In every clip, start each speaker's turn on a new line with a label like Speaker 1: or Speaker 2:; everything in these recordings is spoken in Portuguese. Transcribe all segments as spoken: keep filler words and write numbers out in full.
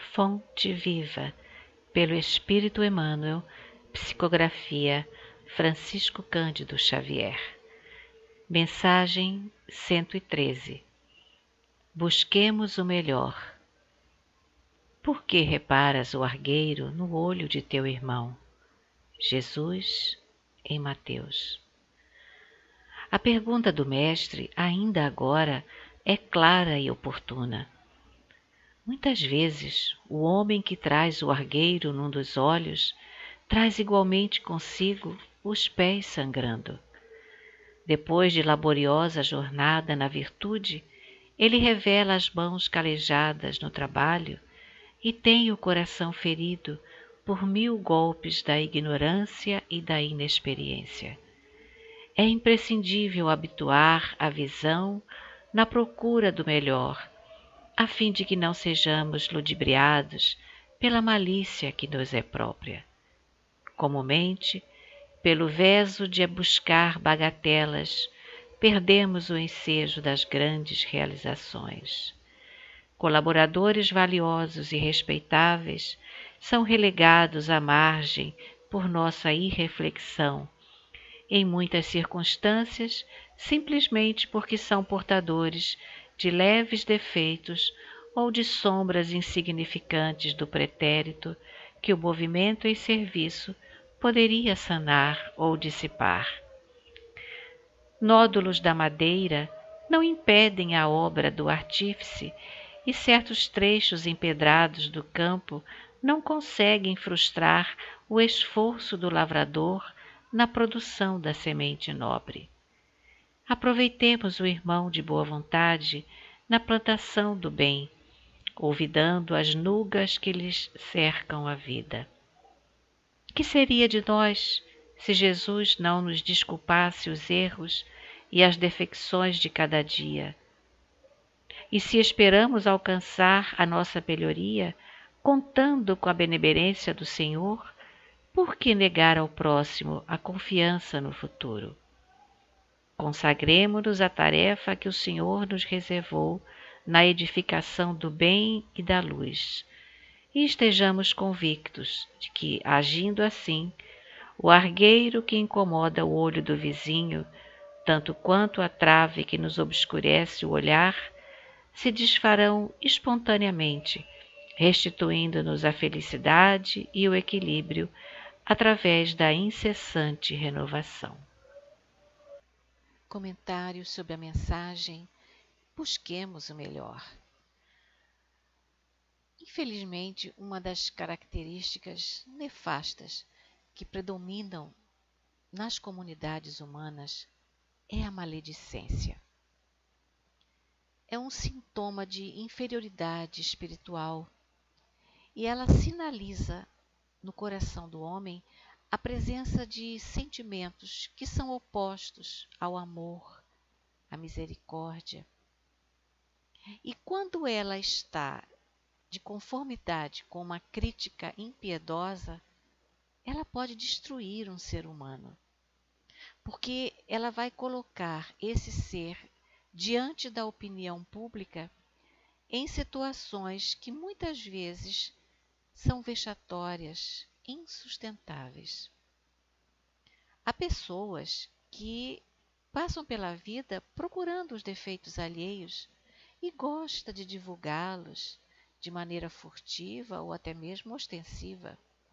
Speaker 1: Fonte Viva, pelo Espírito Emmanuel, psicografia Francisco Cândido Xavier. Mensagem cento e treze. Busquemos o melhor. Por que reparas o argueiro no olho de teu irmão? Jesus, em Mateus. A pergunta do Mestre, ainda agora, é clara e oportuna. Muitas vezes, o homem que traz o argueiro num dos olhos, traz igualmente consigo os pés sangrando. Depois de laboriosa jornada na virtude, ele revela as mãos calejadas no trabalho e tem o coração ferido por mil golpes da ignorância e da inexperiência. É imprescindível habituar a visão na procura do melhor, a fim de que não sejamos ludibriados pela malícia que nos é própria. Comumente, pelo veso de buscar bagatelas, perdemos o ensejo das grandes realizações. Colaboradores valiosos e respeitáveis são relegados à margem por nossa irreflexão, em muitas circunstâncias, simplesmente porque são portadores de leves defeitos ou de sombras insignificantes do pretérito que o movimento em serviço poderia sanar ou dissipar. Nódulos da madeira não impedem a obra do artífice e certos trechos empedrados do campo não conseguem frustrar o esforço do lavrador na produção da semente nobre. Aproveitemos o irmão de boa vontade na plantação do bem, olvidando as nugas que lhes cercam a vida. Que seria de nós se Jesus não nos desculpasse os erros e as defecções de cada dia? E se esperamos alcançar a nossa melhoria, contando com a benevolência do Senhor, por que negar ao próximo a confiança no futuro? Consagremo-nos à tarefa que o Senhor nos reservou na edificação do bem e da luz, e estejamos convictos de que, agindo assim, o argueiro que incomoda o olho do vizinho, tanto quanto a trave que nos obscurece o olhar, se desfarão espontaneamente, restituindo-nos a felicidade e o equilíbrio através da incessante renovação.
Speaker 2: Comentário sobre a mensagem Busquemos o melhor. Infelizmente, uma das características nefastas que predominam nas comunidades humanas é a maledicência. É um sintoma de inferioridade espiritual e ela sinaliza no coração do homem a presença de sentimentos que são opostos ao amor, à misericórdia. E quando ela está de conformidade com uma crítica impiedosa, ela pode destruir um ser humano, porque ela vai colocar esse ser diante da opinião pública em situações que muitas vezes são vexatórias, insustentáveis. Há pessoas que passam pela vida procurando os defeitos alheios e gosta de divulgá-los de maneira furtiva ou até mesmo ostensiva.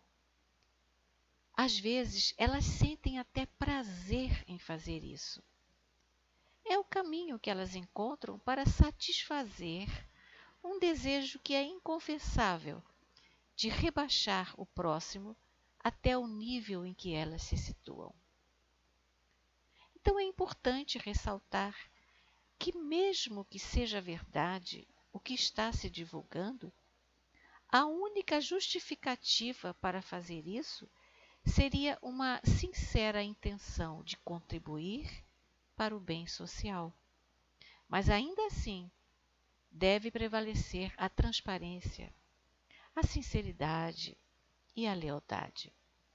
Speaker 2: Às vezes, elas sentem até prazer em fazer isso. É o caminho que elas encontram para satisfazer um desejo que é inconfessável de rebaixar o próximo até o nível em que elas se situam. Então é importante ressaltar que, mesmo que seja verdade o que está se divulgando, a única justificativa para fazer isso seria uma sincera intenção de contribuir para o bem social. Mas ainda assim, deve prevalecer a transparência, a sinceridade e a lealdade.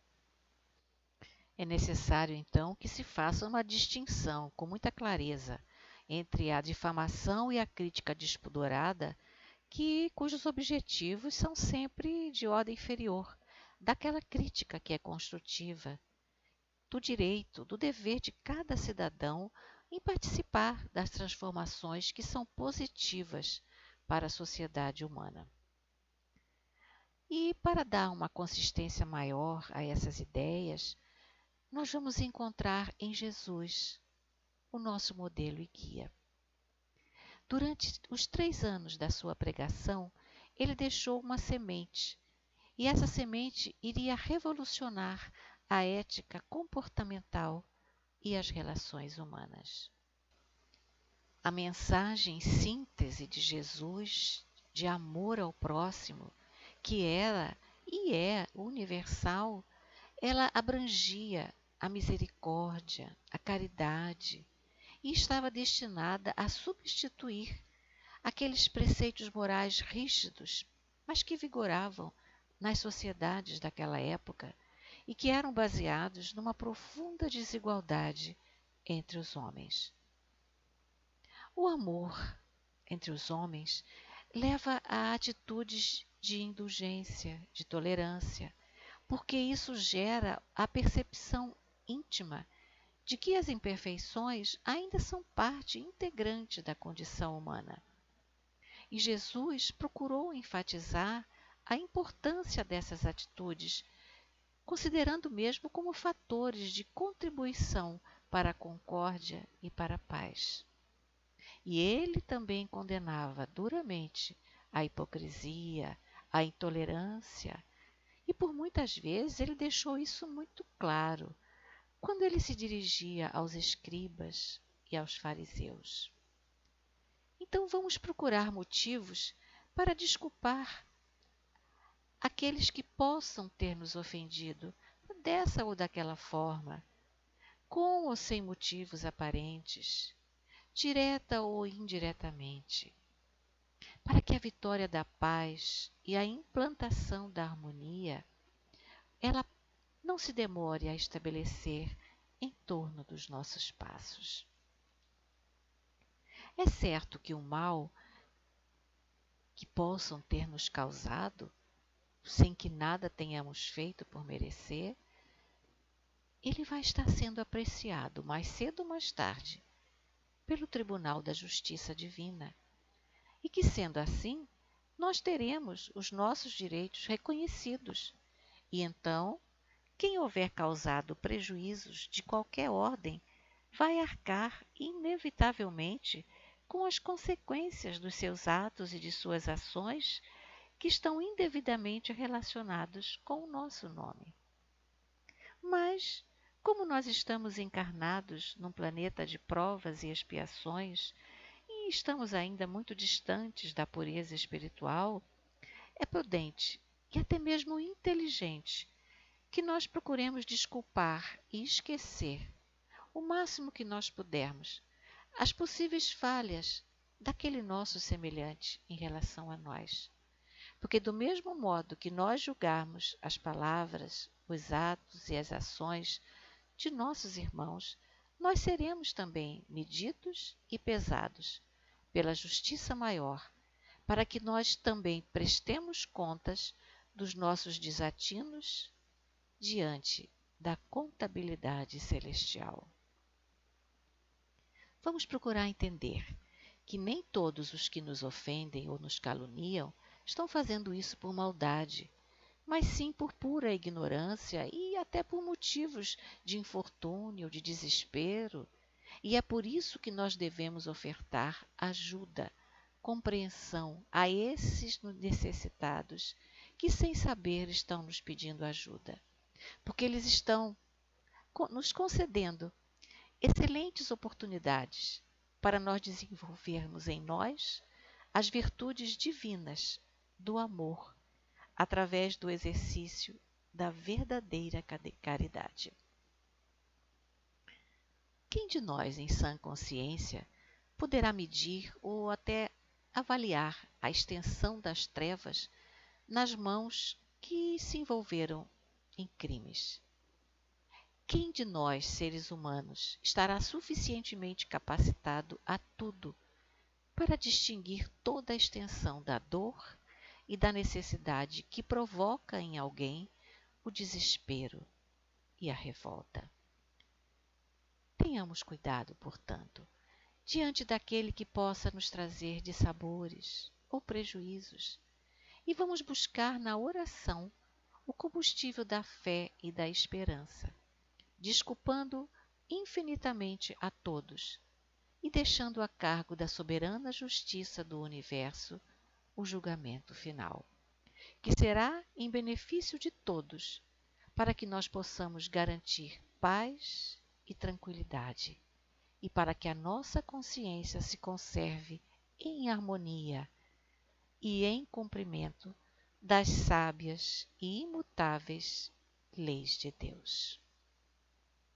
Speaker 2: É necessário, então, que se faça uma distinção com muita clareza entre a difamação e a crítica despudorada que cujos objetivos são sempre de ordem inferior, daquela crítica que é construtiva, do direito, do dever de cada cidadão em participar das transformações que são positivas para a sociedade humana. E para dar uma consistência maior a essas ideias, nós vamos encontrar em Jesus o nosso modelo e guia. Durante os três anos da sua pregação, ele deixou uma semente, e essa semente iria revolucionar a ética comportamental e as relações humanas. A mensagem síntese de Jesus de amor ao próximo, que era e é universal, ela abrangia a misericórdia, a caridade, e estava destinada a substituir aqueles preceitos morais rígidos, mas que vigoravam nas sociedades daquela época e que eram baseados numa profunda desigualdade entre os homens. O amor entre os homens leva a atitudes de indulgência, de tolerância, porque isso gera a percepção íntima de que as imperfeições ainda são parte integrante da condição humana. E Jesus procurou enfatizar a importância dessas atitudes, considerando mesmo como fatores de contribuição para a concórdia e para a paz. E ele também condenava duramente a hipocrisia, a intolerância, e por muitas vezes ele deixou isso muito claro quando ele se dirigia aos escribas e aos fariseus. Então vamos procurar motivos para desculpar aqueles que possam ter nos ofendido dessa ou daquela forma, com ou sem motivos aparentes, direta ou indiretamente, para que a vitória da paz e a implantação da harmonia, ela não se demore a estabelecer em torno dos nossos passos. É certo que o mal que possam ter nos causado, sem que nada tenhamos feito por merecer, ele vai estar sendo apreciado mais cedo ou mais tarde pelo Tribunal da Justiça Divina. E que, sendo assim, nós teremos os nossos direitos reconhecidos. E então, quem houver causado prejuízos de qualquer ordem vai arcar inevitavelmente com as consequências dos seus atos e de suas ações que estão indevidamente relacionados com o nosso nome. Mas, como nós estamos encarnados num planeta de provas e expiações e estamos ainda muito distantes da pureza espiritual, é prudente e até mesmo inteligente que nós procuremos desculpar e esquecer, o máximo que nós pudermos, as possíveis falhas daquele nosso semelhante em relação a nós. Porque do mesmo modo que nós julgarmos as palavras, os atos e as ações de nossos irmãos, nós seremos também medidos e pesados pela justiça maior, para que nós também prestemos contas dos nossos desatinos diante da contabilidade celestial. Vamos procurar entender que nem todos os que nos ofendem ou nos caluniam estão fazendo isso por maldade, mas sim por pura ignorância e até por motivos de infortúnio, de desespero. E é por isso que nós devemos ofertar ajuda, compreensão a esses necessitados que, sem saber, estão nos pedindo ajuda, porque eles estão nos concedendo excelentes oportunidades para nós desenvolvermos em nós as virtudes divinas do amor, através do exercício da verdadeira caridade. Quem de nós, em sã consciência, poderá medir ou até avaliar a extensão das trevas nas mãos que se envolveram em crimes? Quem de nós, seres humanos, estará suficientemente capacitado a tudo para distinguir toda a extensão da dor e da necessidade que provoca em alguém o desespero e a revolta. Tenhamos cuidado, portanto, diante daquele que possa nos trazer dissabores ou prejuízos, e vamos buscar na oração o combustível da fé e da esperança, desculpando infinitamente a todos e deixando a cargo da soberana justiça do universo o julgamento final, que será em benefício de todos, para que nós possamos garantir paz e tranquilidade, e para que a nossa consciência se conserve em harmonia e em cumprimento das sábias e imutáveis leis de Deus.